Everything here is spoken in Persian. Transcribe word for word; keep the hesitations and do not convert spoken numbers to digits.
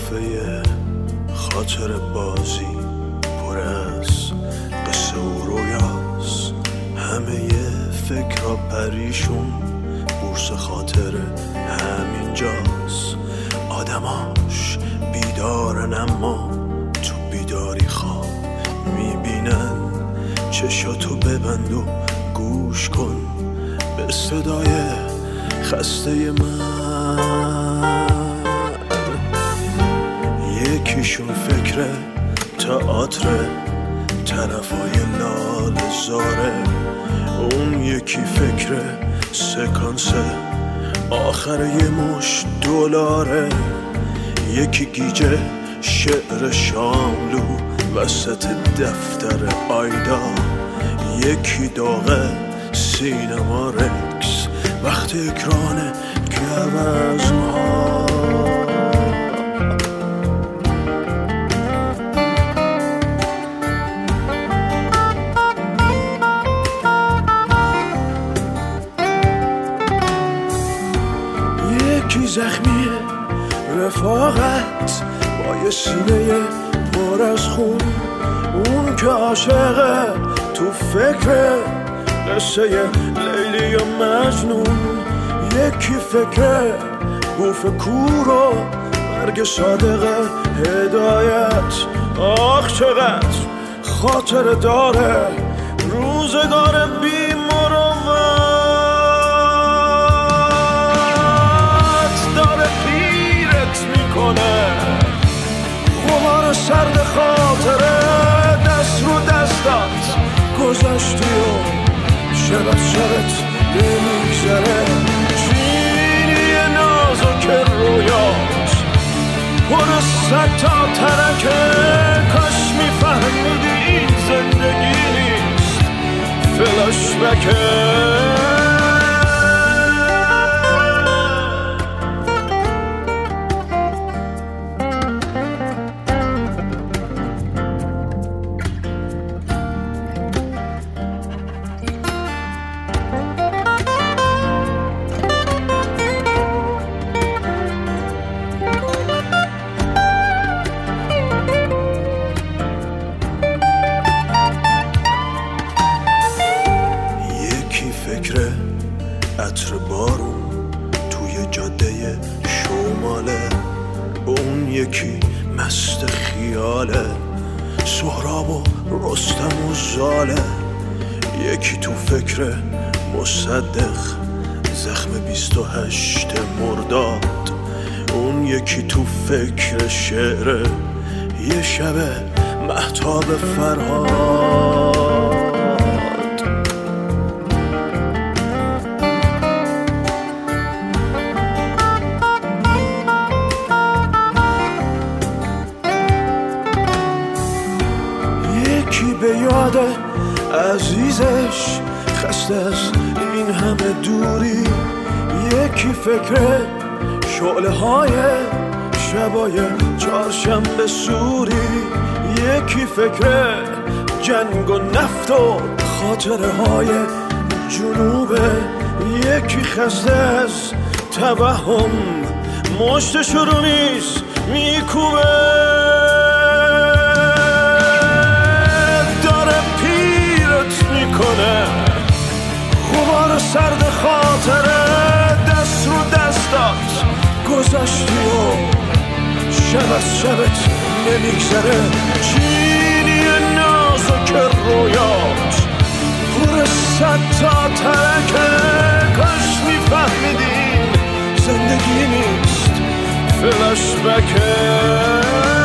قافیه خاطر بازی پر از قصه و رویاست، همه فکرها پریشون، بورس خاطر همینجاست. آدماش بیدارن اما تو بیداری خواب میبینن. چشاتو ببند و گوش کن به صدای خسته من. یکیشون فکر تئاتر طرفای لال زاره، اون یکی فکر سکانس آخر یه مش دلاره، یکی گیجه شعر شاملو وسط دفتر آیدا، یکی داغه سینما رکس وقت اکران گوزن‌ها. یکی زخمی رفاقت با یه سینه پر از خون، اون که عاشقه تو فکر قصه لیلی و مجنون، یکی فکر بوف کور و مرگ صادق هدایت. آخ چقدر خاطر داره روزگار بی مروت، داره پیرت میکنه غبار سرد خاطره، دست رو دستات گذاشتی و شبت شبت نمیگذره. چینی نازک رویات پر صد تا ترکه، کاش میفهمیدی این زندگی نیست فلاش بکه. فکر عطر بارون توی جاده شماله، اون یکی مست خیاله سهراب و رستم و زاله، یکی تو فکر مصدق زخم بیست و هشت مرداد، اون یکی تو فکر شعر یه شب مهتاب فرهاد. یکی به یاد عزیزش خسته از این همه دوری، یکی فکر شعله های شبای چهارشنبه سوری، یکی فکر جنگ و نفت و خاطره های جنوبه، یکی خسته از توهم مشتش رو نیست میکوبه، غبار سرد خاطره، دست رو دستات گذاشتی و شب از شبت نمیگذره. چینی نازک رویات پر صد تا ترکه، کاش میفهمیدین زندگی نیست فلاش بکه.